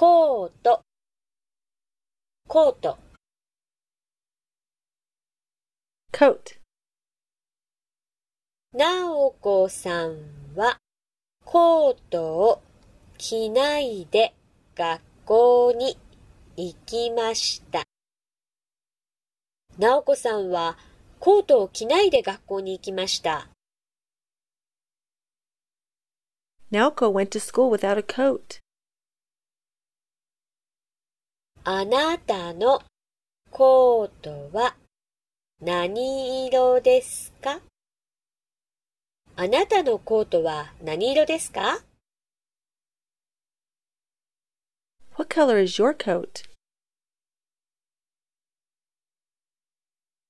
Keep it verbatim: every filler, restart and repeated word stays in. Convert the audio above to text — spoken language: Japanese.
コート、コート。 coat, なおこさんはコートを着ないで学校に行きました。なおこさんはコートを着ないで学校に行きました。 Naoko went to school without a coat. あなたのコートは何色ですか？あなたのコートは何色ですか？ What color is your coat?